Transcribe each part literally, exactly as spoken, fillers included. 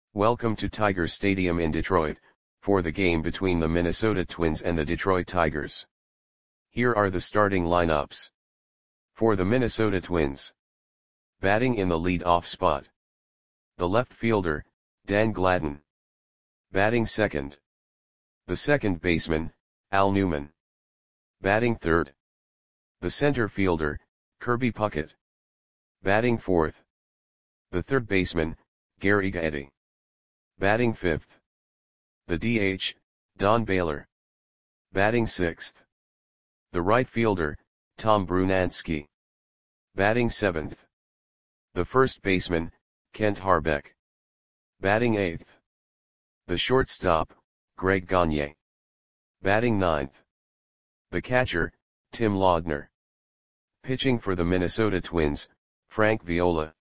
Welcome to Tiger Stadium in Detroit, for the game between the Minnesota Twins and the Detroit Tigers. Here are the starting lineups. For the Minnesota Twins. Batting in the lead-off spot. The left fielder, Dan Gladden. Batting second. The second baseman, Al Newman. Batting third. The center fielder, Kirby Puckett. Batting fourth. The third baseman, Gary Gaetti. Batting fifth. The D H, Don Baylor. Batting sixth. The right fielder, Tom Brunansky. Batting seventh. The first baseman, Kent Harbeck. Batting eighth. The shortstop, Greg Gagne. Batting ninth. The catcher, Tim Laudner. Pitching for the Minnesota Twins, Frank Viola.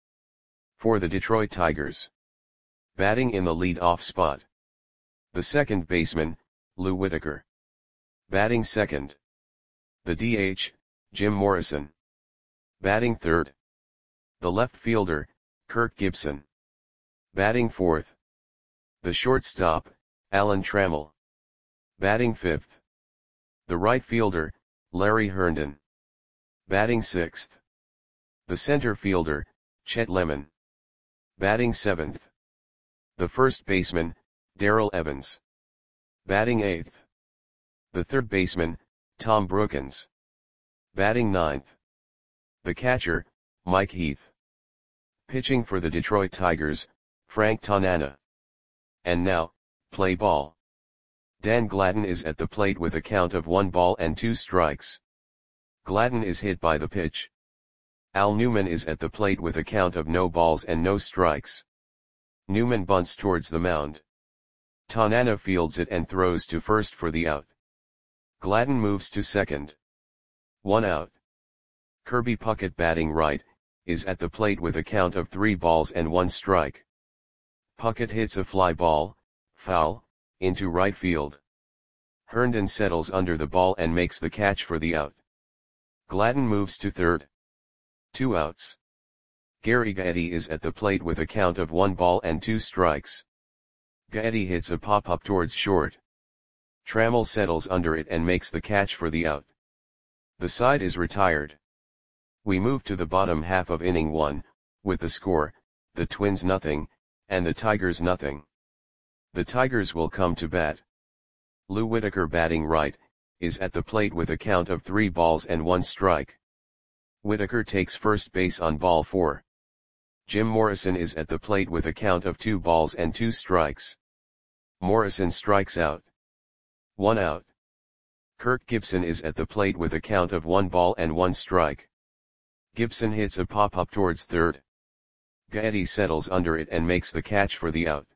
For the Detroit Tigers. Batting in the lead-off spot. The second baseman, Lou Whitaker. Batting second. The D H, Jim Morrison. Batting third. The left fielder, Kirk Gibson. Batting fourth. The shortstop, Alan Trammell. Batting fifth. The right fielder, Larry Herndon. Batting sixth. The center fielder, Chet Lemon. Batting seventh. The first baseman, Darrell Evans. Batting eighth. The third baseman, Tom Brookens. Batting ninth. The catcher, Mike Heath. Pitching for the Detroit Tigers, Frank Tanana. And now, play ball. Dan Gladden is at the plate with a count of one ball and two strikes. Gladden is hit by the pitch. Al Newman is at the plate with a count of no balls and no strikes. Newman bunts towards the mound. Tanana fields it and throws to first for the out. Gladden moves to second. One out. Kirby Puckett, batting right, is at the plate with a count of three balls and one strike. Puckett hits a fly ball, foul, into right field. Herndon settles under the ball and makes the catch for the out. Gladden moves to third. Two outs. Gary Gaetti is at the plate with a count of one ball and two strikes. Gaetti hits a pop-up towards short. Trammell settles under it and makes the catch for the out. The side is retired. We move to the bottom half of inning one, with the score, the Twins nothing, and the Tigers nothing. The Tigers will come to bat. Lou Whitaker, batting right, is at the plate with a count of three balls and one strike. Whitaker takes first base on ball four. Jim Morrison is at the plate with a count of two balls and two strikes. Morrison strikes out. One out. Kirk Gibson is at the plate with a count of one ball and one strike. Gibson hits a pop-up towards third. Gaetti settles under it and makes the catch for the out.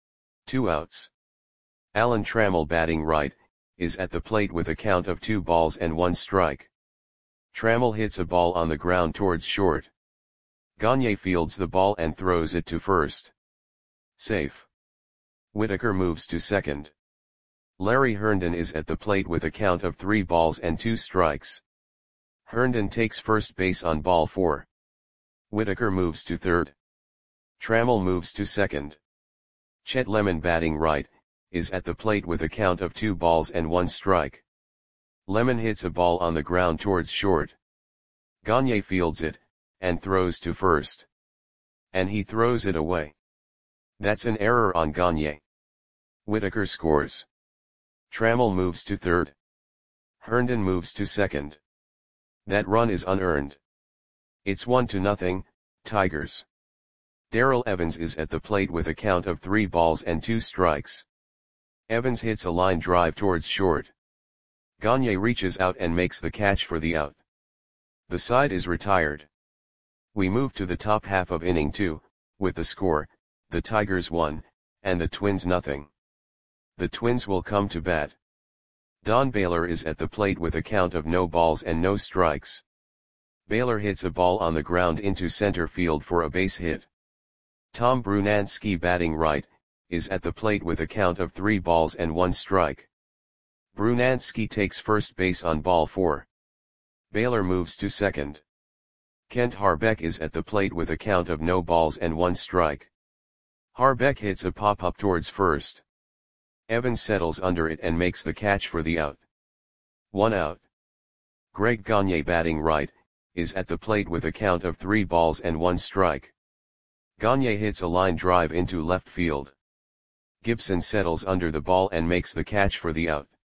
Two outs. Alan Trammell, batting right, is at the plate with a count of two balls and one strike. Trammell hits a ball on the ground towards short. Gagne fields the ball and throws it to first. Safe. Whitaker moves to second. Larry Herndon is at the plate with a count of three balls and two strikes. Herndon takes first base on ball four. Whitaker moves to third. Trammell moves to second. Chet Lemon, batting right, is at the plate with a count of two balls and one strike. Lemon hits a ball on the ground towards short. Gagne fields it, and throws to first. And he throws it away. That's an error on Gagne. Whitaker scores. Trammell moves to third. Herndon moves to second. That run is unearned. It's one to nothing, Tigers. Darrell Evans is at the plate with a count of three balls and two strikes. Evans hits a line drive towards short. Gagne reaches out and makes the catch for the out. The side is retired. We move to the top half of inning two, with the score, the Tigers one, and the Twins nothing. The Twins will come to bat. Don Baylor is at the plate with a count of no balls and no strikes. Baylor hits a ball on the ground into center field for a base hit. Tom Brunansky, batting right, is at the plate with a count of three balls and one strike. Brunansky takes first base on ball four. Baylor moves to second. Kent Harbeck is at the plate with a count of no balls and one strike. Harbeck hits a pop-up towards first. Evans settles under it and makes the catch for the out. One out. Greg Gagne, batting right, is at the plate with a count of three balls and one strike. Gagne hits a line drive into left field. Gibson settles under the ball and makes the catch for the out.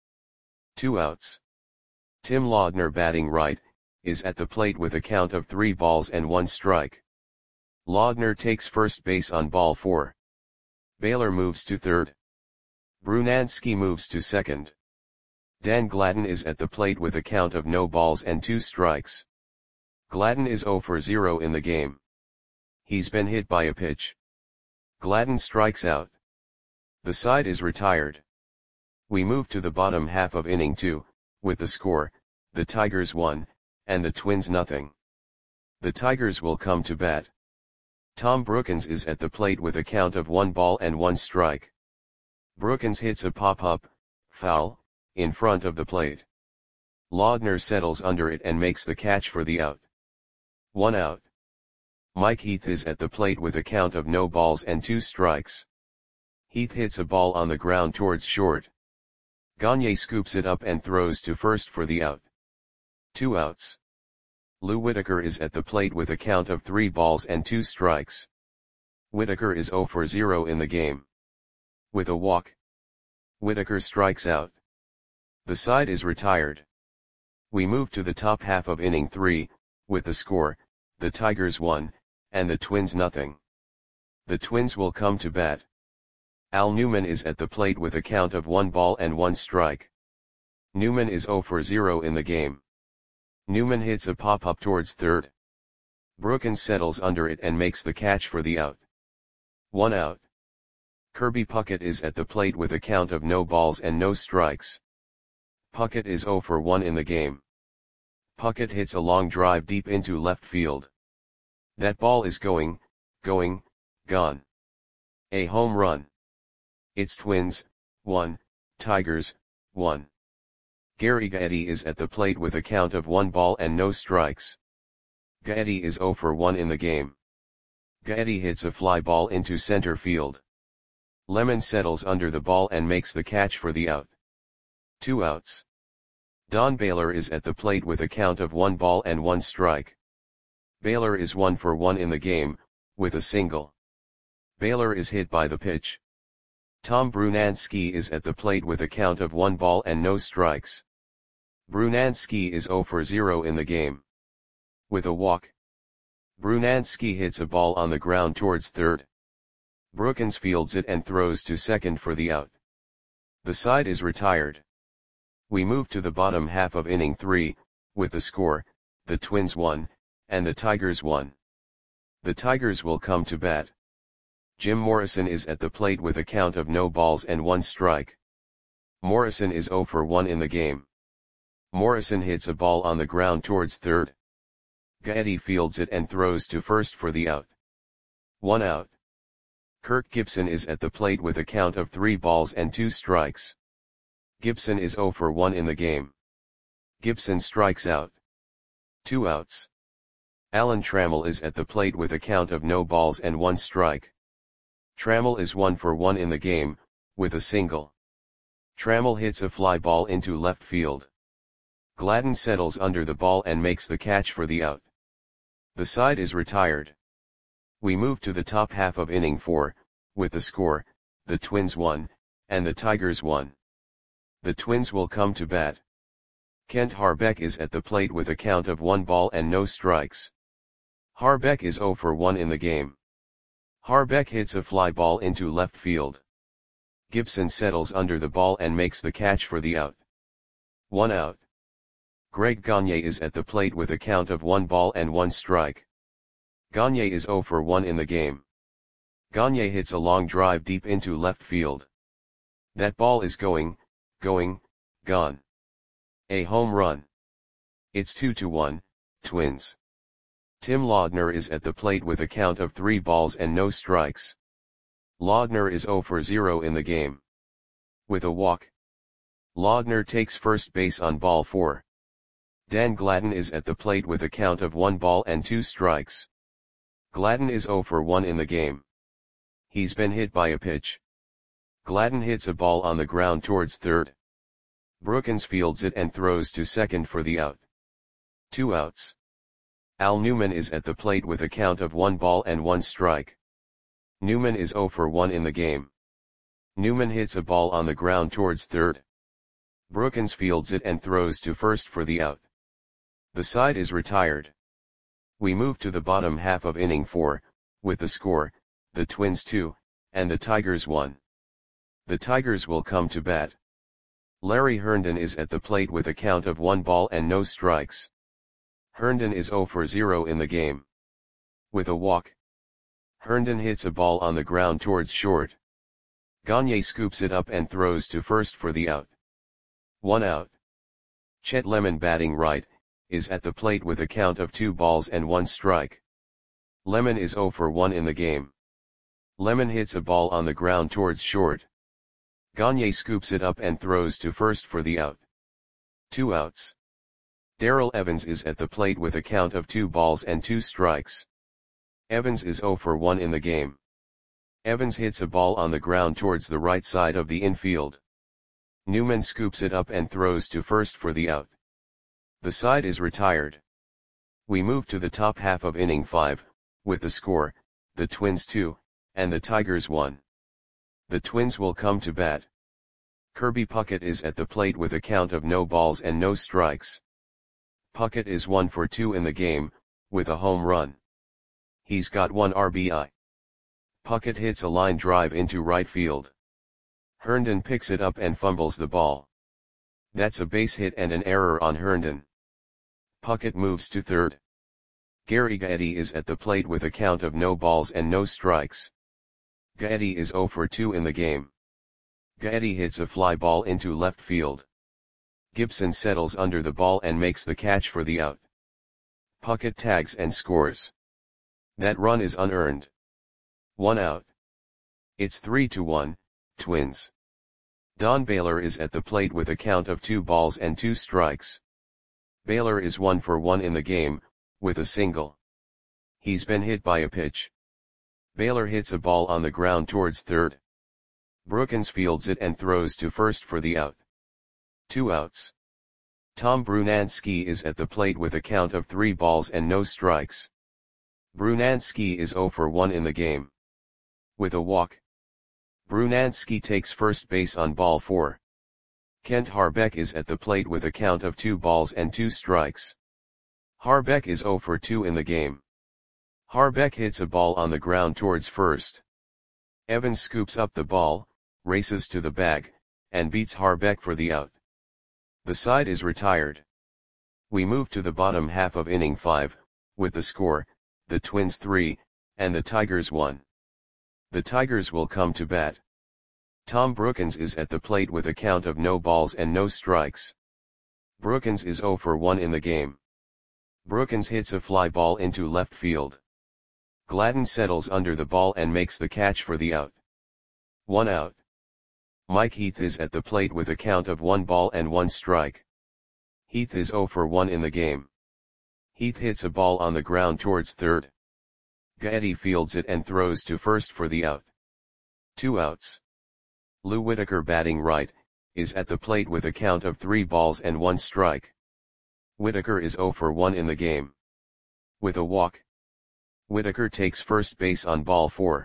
Two outs. Tim Laudner, batting right, is at the plate with a count of three balls and one strike. Laudner takes first base on ball four. Baylor moves to third. Brunansky moves to second. Dan Gladden is at the plate with a count of no balls and two strikes. Gladden is zero for zero in the game. He's been hit by a pitch. Gladden strikes out. The side is retired. We move to the bottom half of inning two, with the score, the Tigers one, and the Twins nothing. The Tigers will come to bat. Tom Brookins is at the plate with a count of one ball and one strike. Brookins hits a pop-up, foul, in front of the plate. Laudner settles under it and makes the catch for the out. One out. Mike Heath is at the plate with a count of no balls and two strikes. Heath hits a ball on the ground towards short. Gagne scoops it up and throws to first for the out. Two outs. Lou Whitaker is at the plate with a count of three balls and two strikes. Whitaker is zero for zero in the game. With a walk, Whitaker strikes out. The side is retired. We move to the top half of inning three, with the score, the Tigers one, and the Twins nothing. The Twins will come to bat. Al Newman is at the plate with a count of one ball and one strike. Newman is zero for zero in the game. Newman hits a pop-up towards third. Brookins settles under it and makes the catch for the out. One out. Kirby Puckett is at the plate with a count of no balls and no strikes. Puckett is zero for one in the game. Puckett hits a long drive deep into left field. That ball is going, going, gone. A home run. It's Twins, one, Tigers, one. Gary Gaetti is at the plate with a count of one ball and no strikes. Gaetti is zero for one in the game. Gaetti hits a fly ball into center field. Lemon settles under the ball and makes the catch for the out. Two outs. Don Baylor is at the plate with a count of one ball and one strike. Baylor is one for one in the game, with a single. Baylor is hit by the pitch. Tom Brunansky is at the plate with a count of one ball and no strikes. Brunansky is zero for zero in the game. With a walk, Brunansky hits a ball on the ground towards third. Brookins fields it and throws to second for the out. The side is retired. We move to the bottom half of inning three, with the score, the Twins one, and the Tigers one. The Tigers will come to bat. Jim Morrison is at the plate with a count of no balls and one strike. Morrison is zero for one in the game. Morrison hits a ball on the ground towards third. Gaetti fields it and throws to first for the out. One out. Kirk Gibson is at the plate with a count of three balls and two strikes. Gibson is zero for one in the game. Gibson strikes out. Two outs. Alan Trammell is at the plate with a count of no balls and one strike. Trammell is one for one in the game, with a single. Trammell hits a fly ball into left field. Gladden settles under the ball and makes the catch for the out. The side is retired. We move to the top half of inning four, with the score, the Twins one, and the Tigers one. The Twins will come to bat. Kent Harbeck is at the plate with a count of one ball and no strikes. Harbeck is zero for one in the game. Harbeck hits a fly ball into left field. Gibson settles under the ball and makes the catch for the out. One out. Greg Gagne is at the plate with a count of one ball and one strike. Gagne is zero for one in the game. Gagne hits a long drive deep into left field. That ball is going, going, gone. A home run. It's two to one, Twins. Tim Laudner is at the plate with a count of three balls and no strikes. Laudner is zero for zero in the game. With a walk, Laudner takes first base on ball four. Dan Gladden is at the plate with a count of one ball and two strikes. Gladden is zero for one in the game. He's been hit by a pitch. Gladden hits a ball on the ground towards third. Brookins fields it and throws to second for the out. Two outs. Al Newman is at the plate with a count of one ball and one strike. Newman is oh for one in the game. Newman hits a ball on the ground towards third. Brookins fields it and throws to first for the out. The side is retired. We move to the bottom half of inning four, with the score, the Twins two, and the Tigers one. The Tigers will come to bat. Larry Herndon is at the plate with a count of one ball and no strikes. Herndon is oh for zero in the game. With a walk. Herndon hits a ball on the ground towards short. Gagne scoops it up and throws to first for the out. One out. Chet Lemon, batting right, is at the plate with a count of two balls and one strike. Lemon is oh for one in the game. Lemon hits a ball on the ground towards short. Gagne scoops it up and throws to first for the out. Two outs. Darrell Evans is at the plate with a count of two balls and two strikes. Evans is oh for one in the game. Evans hits a ball on the ground towards the right side of the infield. Newman scoops it up and throws to first for the out. The side is retired. We move to the top half of inning five, with the score, the Twins two, and the Tigers one. The Twins will come to bat. Kirby Puckett is at the plate with a count of no balls and no strikes. Puckett is one for two in the game, with a home run. He's got one R B I. Puckett hits a line drive into right field. Herndon picks it up and fumbles the ball. That's a base hit and an error on Herndon. Puckett moves to third. Gary Gaetti is at the plate with a count of no balls and no strikes. Gaetti is oh for two in the game. Gaetti hits a fly ball into left field. Gibson settles under the ball and makes the catch for the out. Puckett tags and scores. That run is unearned. One out. It's three to one, Twins. Don Baylor is at the plate with a count of two balls and two strikes. Baylor is one for one in the game, with a single. He's been hit by a pitch. Baylor hits a ball on the ground towards third. Brookins fields it and throws to first for the out. Two outs. Tom Brunansky is at the plate with a count of three balls and no strikes. Brunansky is oh for one in the game. With a walk. Brunansky takes first base on ball four. Kent Harbeck is at the plate with a count of two balls and two strikes. Harbeck is oh for two in the game. Harbeck hits a ball on the ground towards first. Evans scoops up the ball, races to the bag, and beats Harbeck for the out. The side is retired. We move to the bottom half of inning five, with the score, the Twins three, and the Tigers one. The Tigers will come to bat. Tom Brookins is at the plate with a count of no balls and no strikes. Brookins is oh for one in the game. Brookins hits a fly ball into left field. Gladden settles under the ball and makes the catch for the out. One out. Mike Heath is at the plate with a count of one ball and one strike. Heath is oh for one in the game. Heath hits a ball on the ground towards third. Gaetti fields it and throws to first for the out. Two outs. Lou Whitaker, batting right, is at the plate with a count of three balls and one strike. Whitaker is oh for one in the game. With a walk. Whitaker takes first base on ball four.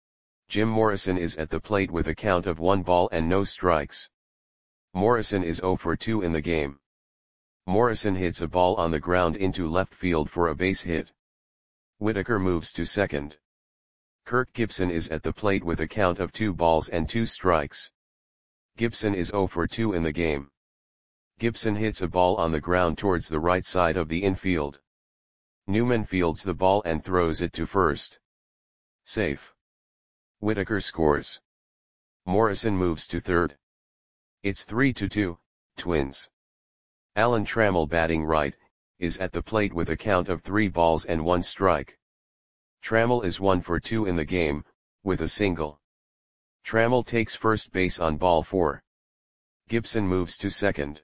Jim Morrison is at the plate with a count of one ball and no strikes. Morrison is oh for two in the game. Morrison hits a ball on the ground into left field for a base hit. Whitaker moves to second. Kirk Gibson is at the plate with a count of two balls and two strikes. Gibson is oh for two in the game. Gibson hits a ball on the ground towards the right side of the infield. Newman fields the ball and throws it to first. Safe. Whitaker scores. Morrison moves to third. It's three to two, Twins. Alan Trammell, batting right, is at the plate with a count of three balls and one strike. Trammell is one for two in the game, with a single. Trammell takes first base on ball four. Gibson moves to second.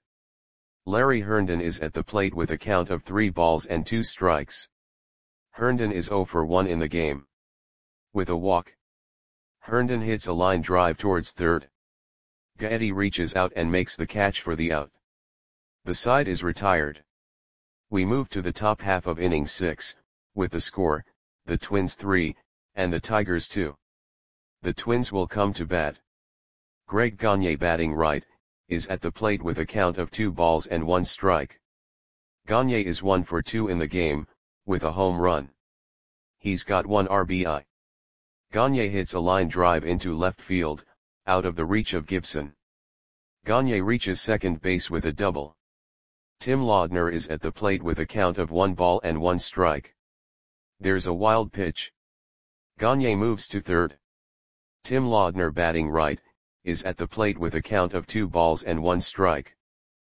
Larry Herndon is at the plate with a count of three balls and two strikes. Herndon is oh for one in the game. With a walk. Herndon hits a line drive towards third. Gaetti reaches out and makes the catch for the out. The side is retired. We move to the top half of inning six, with the score, the Twins three, and the Tigers two. The Twins will come to bat. Greg Gagne, batting right, is at the plate with a count of two balls and one strike. Gagne is one for two in the game, with a home run. He's got one R B I. Gagne hits a line drive into left field, out of the reach of Gibson. Gagne reaches second base with a double. Tim Laudner is at the plate with a count of one ball and one strike. There's a wild pitch. Gagne moves to third. Tim Laudner, batting right, is at the plate with a count of two balls and one strike.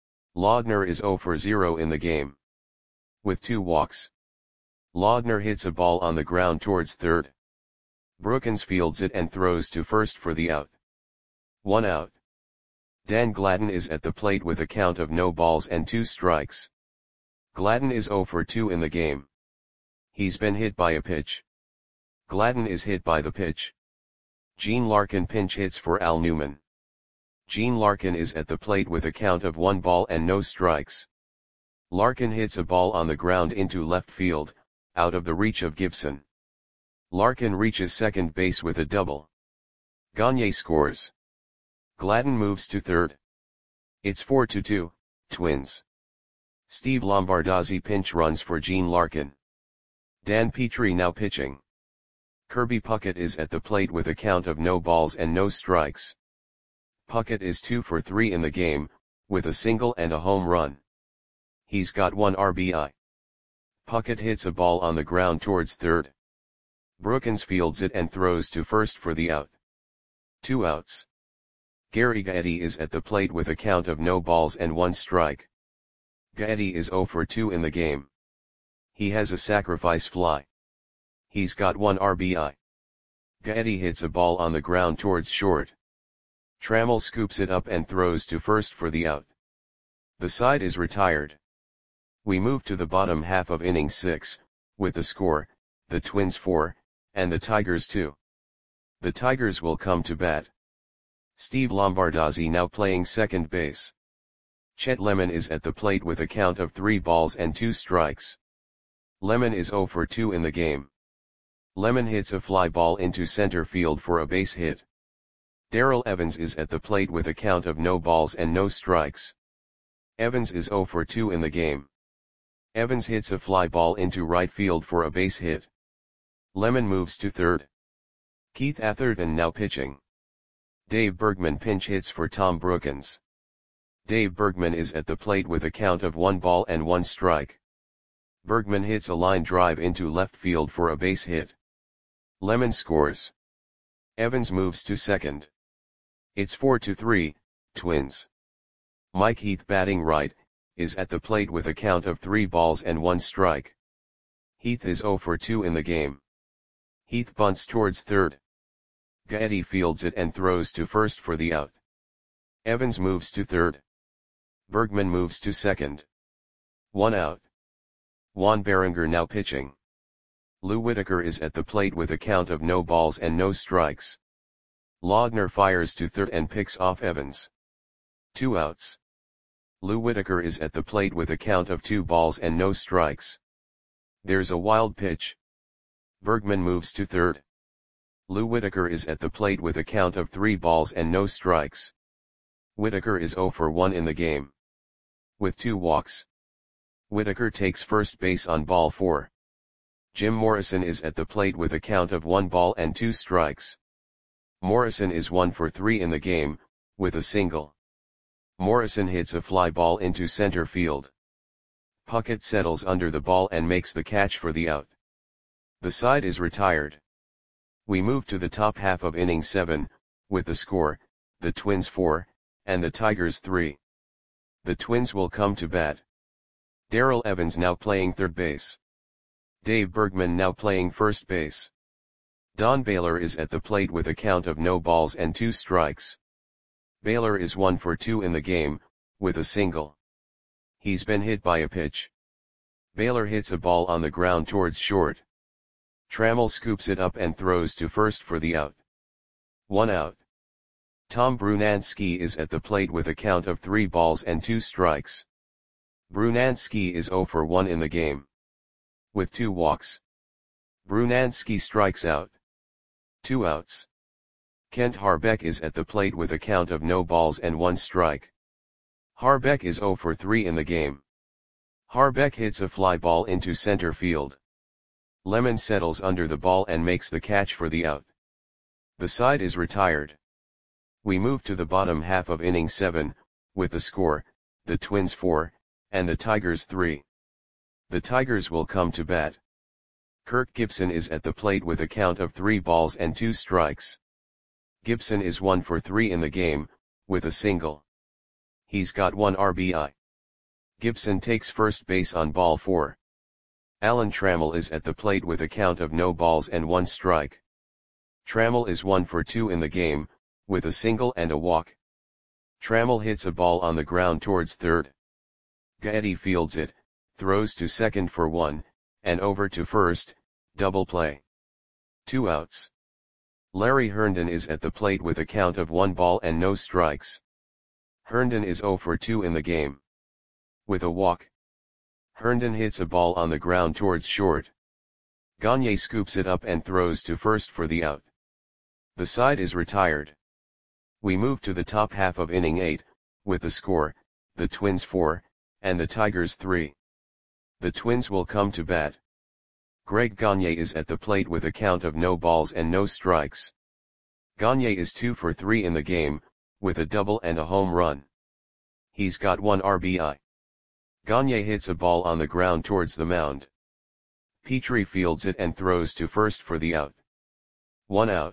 Laudner is zero for zero in the game, with two walks. Laudner hits a ball on the ground towards third. Brookins fields it and throws to first for the out. One out. Dan Gladden is at the plate with a count of no balls and two strikes. Gladden is zero for two in the game. He's been hit by a pitch. Gladden is hit by the pitch. Gene Larkin pinch hits for Al Newman. Gene Larkin is at the plate with a count of one ball and no strikes. Larkin hits a ball on the ground into left field, out of the reach of Gibson. Larkin reaches second base with a double. Gagne scores. Gladden moves to third. It's four to two, Twins. Steve Lombardozzi pinch runs for Gene Larkin. Dan Petrie now pitching. Kirby Puckett is at the plate with a count of no balls and no strikes. Puckett is two for three in the game, with a single and a home run. He's got one R B I. Puckett hits a ball on the ground towards third. Brookins fields it and throws to first for the out. Two outs. Gary Gaetti is at the plate with a count of no balls and one strike. Gaetti is zero for two in the game. He has a sacrifice fly. He's got one R B I. Gaetti hits a ball on the ground towards short. Trammell scoops it up and throws to first for the out. The side is retired. We move to the bottom half of inning six, with the score, the Twins four, and the Tigers two. The Tigers will come to bat. Steve Lombardozzi now playing second base. Chet Lemon is at the plate with a count of three balls and two strikes. Lemon is zero for two in the game. Lemon hits a fly ball into center field for a base hit. Darrell Evans is at the plate with a count of no balls and no strikes. Evans is zero for two in the game. Evans hits a fly ball into right field for a base hit. Lemon moves to third. Keith Atherton now pitching. Dave Bergman pinch hits for Tom Brookins. Dave Bergman is at the plate with a count of one ball and one strike. Bergman hits a line drive into left field for a base hit. Lemon scores. Evans moves to second. It's four to three, Twins. Mike Heath, batting right, is at the plate with a count of three balls and one strike. Heath is zero for two in the game. Heath bunts towards third. Gaetti fields it and throws to first for the out. Evans moves to third. Bergman moves to second. One out. Juan Berenger now pitching. Lou Whitaker is at the plate with a count of no balls and no strikes. Laudner fires to third and picks off Evans. Two outs. Lou Whitaker is at the plate with a count of two balls and no strikes. There's a wild pitch. Bergman moves to third. Lou Whitaker is at the plate with a count of three balls and no strikes. Whitaker is zero for one in the game, with two walks. Whitaker takes first base on ball four. Jim Morrison is at the plate with a count of one ball and two strikes. Morrison is one for three in the game, with a single. Morrison hits a fly ball into center field. Puckett settles under the ball and makes the catch for the out. The side is retired. We move to the top half of inning seven, with the score, the Twins four, and the Tigers three. The Twins will come to bat. Darrell Evans now playing third base. Dave Bergman now playing first base. Don Baylor is at the plate with a count of no balls and two strikes. Baylor is one for two in the game, with a single. He's been hit by a pitch. Baylor hits a ball on the ground towards short. Trammell scoops it up and throws to first for the out. One out. Tom Brunansky is at the plate with a count of three balls and two strikes. Brunansky is zero for one in the game. With two walks. Brunansky strikes out. Two outs. Kent Harbeck is at the plate with a count of no balls and one strike. Harbeck is zero for three in the game. Harbeck hits a fly ball into center field. Lemon settles under the ball and makes the catch for the out. The side is retired. We move to the bottom half of inning seven, with the score, the Twins four, and the Tigers three. The Tigers will come to bat. Kirk Gibson is at the plate with a count of three balls and two strikes. Gibson is one for three in the game, with a single. He's got one R B I. Gibson takes first base on ball four. Alan Trammell is at the plate with a count of no balls and one strike. Trammell is one for two in the game, with a single and a walk. Trammell hits a ball on the ground towards third. Gaetti fields it, throws to second for one, and over to first, double play. Two outs. Larry Herndon is at the plate with a count of one ball and no strikes. Herndon is zero for two in the game. With a walk. Herndon hits a ball on the ground towards short. Gagne scoops it up and throws to first for the out. The side is retired. We move to the top half of inning eight, with the score, the Twins four, and the Tigers three. The Twins will come to bat. Greg Gagne is at the plate with a count of no balls and no strikes. Gagne is two for three in the game, with a double and a home run. He's got one R B I. Gagne hits a ball on the ground towards the mound. Petrie fields it and throws to first for the out. One out.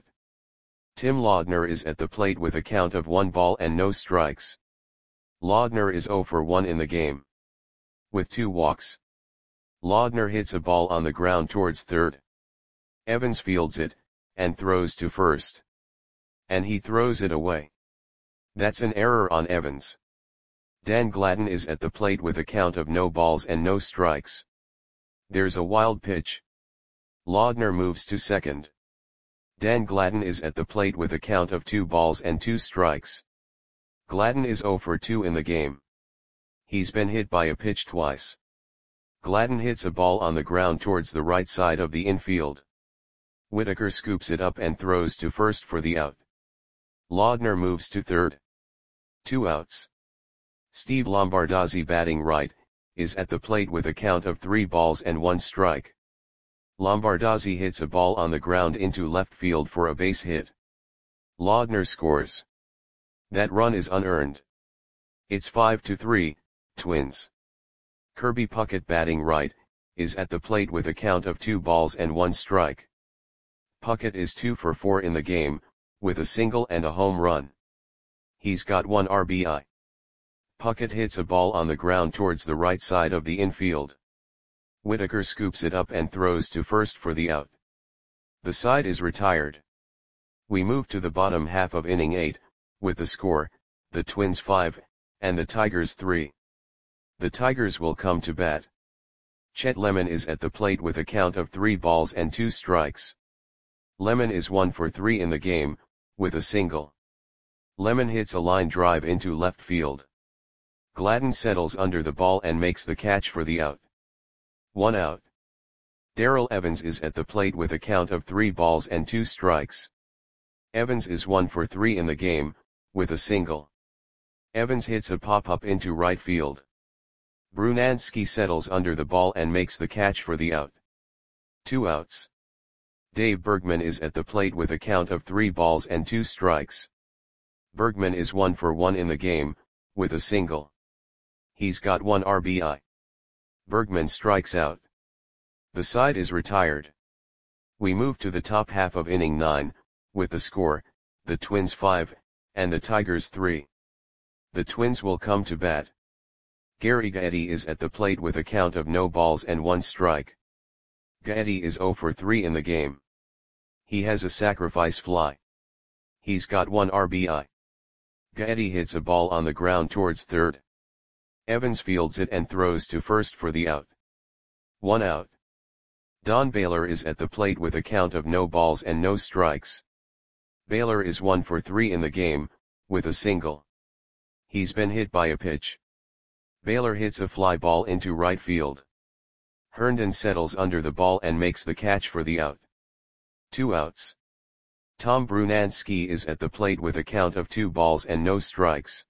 Tim Laudner is at the plate with a count of one ball and no strikes. Laudner is zero for one in the game. With two walks. Laudner hits a ball on the ground towards third. Evans fields it, and throws to first. And he throws it away. That's an error on Evans. Dan Gladden is at the plate with a count of no balls and no strikes. There's a wild pitch. Laudner moves to second. Dan Gladden is at the plate with a count of two balls and two strikes. Gladden is zero for two in the game. He's been hit by a pitch twice. Gladden hits a ball on the ground towards the right side of the infield. Whitaker scoops it up and throws to first for the out. Laudner moves to third. Two outs. Steve Lombardozzi, batting right, is at the plate with a count of three balls and one strike. Lombardozzi hits a ball on the ground into left field for a base hit. Laudner scores. That run is unearned. It's five to three, Twins. Kirby Puckett, batting right, is at the plate with a count of two balls and one strike. Puckett is two for four in the game, with a single and a home run. He's got one R B I. Puckett hits a ball on the ground towards the right side of the infield. Whitaker scoops it up and throws to first for the out. The side is retired. We move to the bottom half of inning eight, with the score, the Twins five, and the Tigers three. The Tigers will come to bat. Chet Lemon is at the plate with a count of three balls and two strikes. Lemon is one for three in the game, with a single. Lemon hits a line drive into left field. Gladden settles under the ball and makes the catch for the out. One out. Darrell Evans is at the plate with a count of three balls and two strikes. Evans is one for three in the game, with a single. Evans hits a pop-up into right field. Brunansky settles under the ball and makes the catch for the out. Two outs. Dave Bergman is at the plate with a count of three balls and two strikes. Bergman is one for one in the game, with a single. He's got one R B I. Bergman strikes out. The side is retired. We move to the top half of inning nine, with the score, the Twins five, and the Tigers three. The Twins will come to bat. Gary Gaetti is at the plate with a count of no balls and one strike. Gaetti is zero for three in the game. He has a sacrifice fly. He's got one R B I. Gaetti hits a ball on the ground towards third. Evans fields it and throws to first for the out. One out. Don Baylor is at the plate with a count of no balls and no strikes. Baylor is one for three in the game, with a single. He's been hit by a pitch. Baylor hits a fly ball into right field. Herndon settles under the ball and makes the catch for the out. Two outs. Tom Brunansky is at the plate with a count of two balls and no strikes.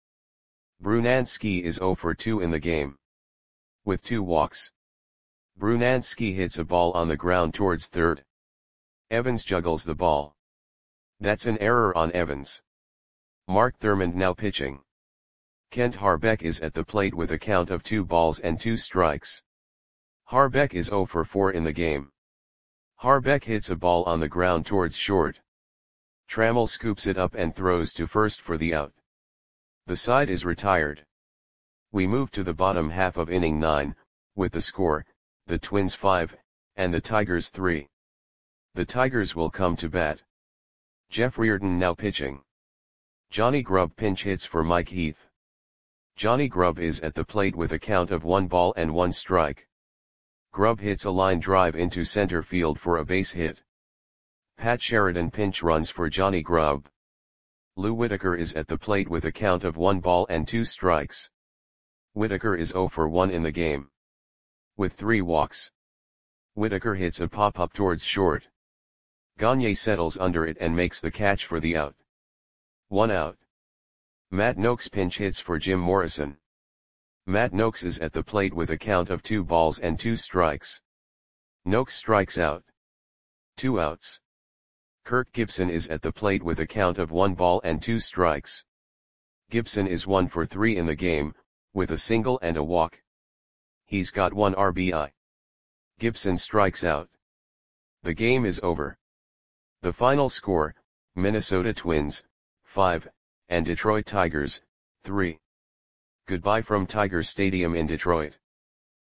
Brunansky is zero for two in the game, with two walks. Brunansky hits a ball on the ground towards third. Evans juggles the ball. That's an error on Evans. Mark Thurmond now pitching. Kent Harbeck is at the plate with a count of two balls and two strikes. Harbeck is zero for four in the game. Harbeck hits a ball on the ground towards short. Trammell scoops it up and throws to first for the out. The side is retired. We move to the bottom half of inning nine, with the score, the Twins five, and the Tigers three. The Tigers will come to bat. Jeff Reardon now pitching. Johnny Grubb pinch hits for Mike Heath. Johnny Grubb is at the plate with a count of one ball and one strike. Grubb hits a line drive into center field for a base hit. Pat Sheridan pinch runs for Johnny Grubb. Lou Whitaker is at the plate with a count of one ball and two strikes. Whitaker is zero for one in the game, with three walks. Whitaker hits a pop-up towards short. Gagne settles under it and makes the catch for the out. One out. Matt Noakes pinch hits for Jim Morrison. Matt Noakes is at the plate with a count of two balls and two strikes. Noakes strikes out. Two outs. Kirk Gibson is at the plate with a count of one ball and two strikes. Gibson is one for three in the game, with a single and a walk. He's got one R B I. Gibson strikes out. The game is over. The final score, Minnesota Twins, five, and Detroit Tigers, three. Goodbye from Tiger Stadium in Detroit.